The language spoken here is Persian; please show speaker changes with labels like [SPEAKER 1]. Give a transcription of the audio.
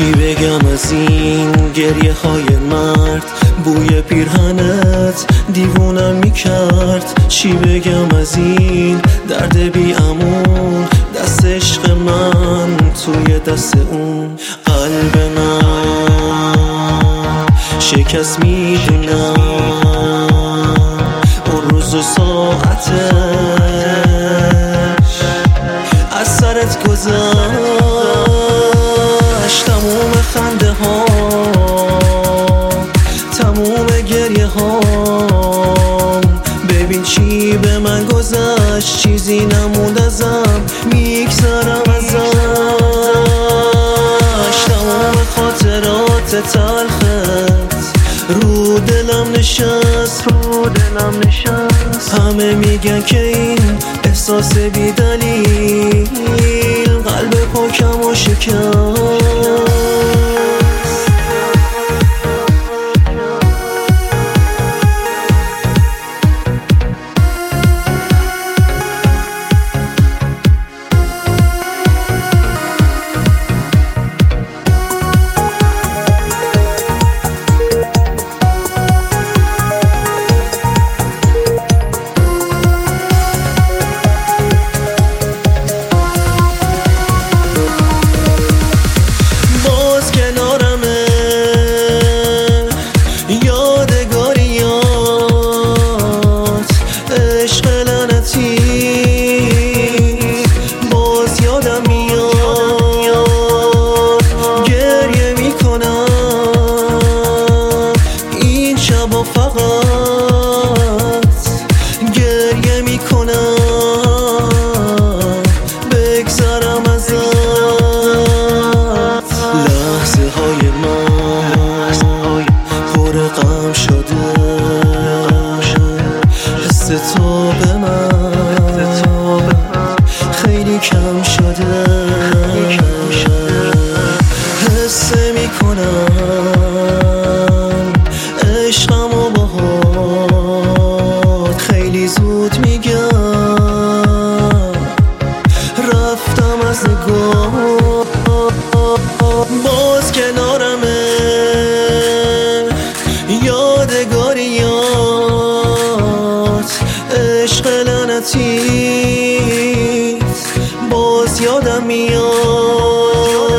[SPEAKER 1] چی بگم از این گریه های مرد؟ بوی پیرهنت دیوونم میکرد. چی بگم از این درد بی امان؟ دست عشق من توی دست اون. قلب من شکست میدونم اون روز و ساعتش از سرت گذشت. تموم خنده ها، تموم گریه ها، ببین چی به من گذشت. چیزی نموند ازم، میگذرم ازش. تموم خاطرات تلخت رو دلم نشست. همه میگن که این احساس بی دلیل قلب پاکم و شکست. فقط گریه میکنم بگذرم ازت. لحظه های من پر غم شده، حس تو به من خیلی کم شده. حس میکنم عشقم و باهات خیلی زود میگم رفتم از نگاه. باز کنارمه یادگاریات، عشق لعنتیت باز یادم میاد.